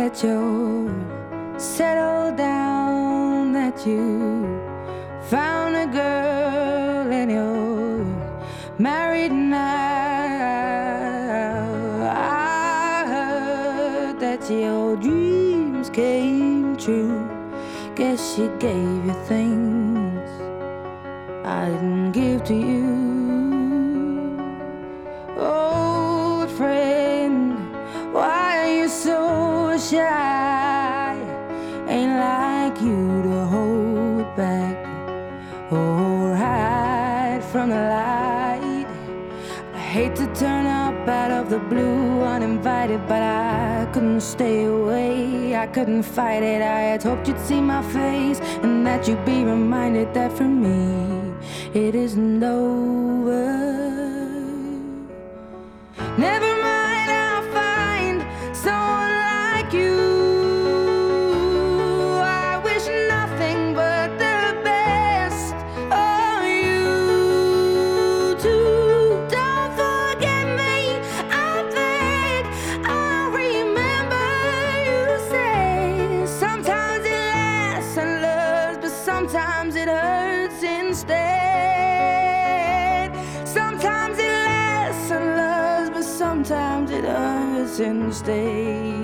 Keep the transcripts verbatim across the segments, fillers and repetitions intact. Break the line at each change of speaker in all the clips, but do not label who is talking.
that you're settled down, that you found a girl and you're married now. I heard that your dreams came true. Guess she gave you things I didn't give to you. Oh, friend, why are you so shy? Ain't like you to hold back or hide from the light. I hate to turn up out of the blue uninvited, but I couldn't stay away, I couldn't fight it. I had hoped you'd see my face and that you'd be reminded that for me it isn't over. Never mind, I'll find someone like you. I wish nothing but the best for you too. Don't forget me, I beg. I remember you say sometimes it lasts and loves, but sometimes it hurts instead. Sometimes it lasts and loves, but sometimes it hurts instead.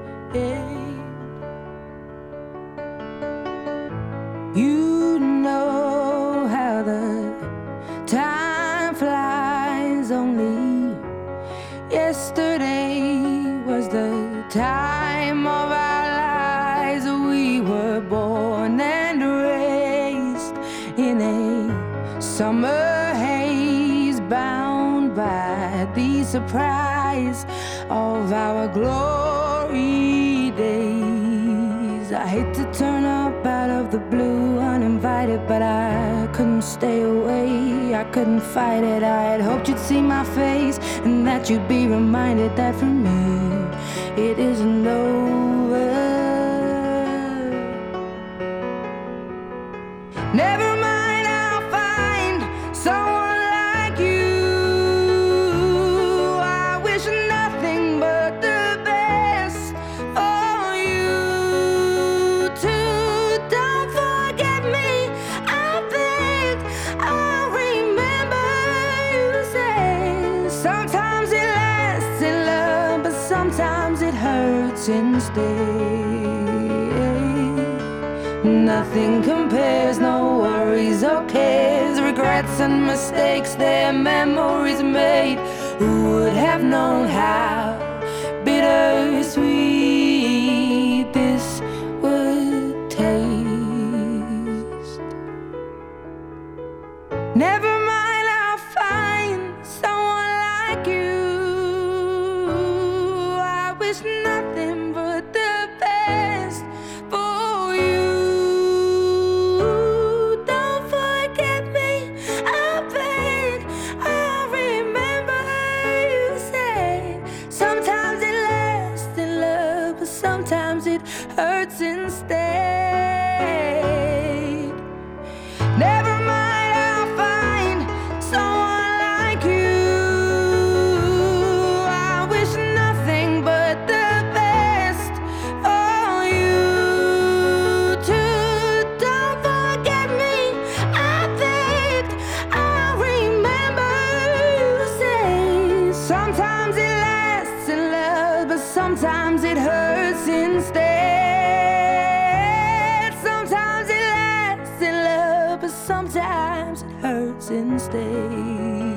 You know how the time flies. Only yesterday was the time of our lives. We were born and raised in a summer haze, bound by the surprise of our glory days. I hate to turn up out of the blue uninvited, but I couldn't stay away, I couldn't fight it. I had hoped you'd see my face and that you'd be reminded that for me it isn't over. Never mind, I'll find someone like you. I wish nothing but the best for you too. Don't forget me, I beg. I remember you say sometimes it lasts in love, but sometimes it hurts instead. Nothing compares, no worries or cares, regrets and mistakes, their memories made. Who would have known how bittersweet this would taste? Never mind, I'll find someone like you. I wish nothing but the best for you. Don't forget me, I beg. I remember you say sometimes it lasts in love, but sometimes it hurts instead. Never mind, I'll find someone like you. I wish nothing but the best for you too. Don't forget me, I beg. I remember you say sometimes it lasts in love, but sometimes it hurts instead. Sometimes it lasts in love, but sometimes it hurts instead.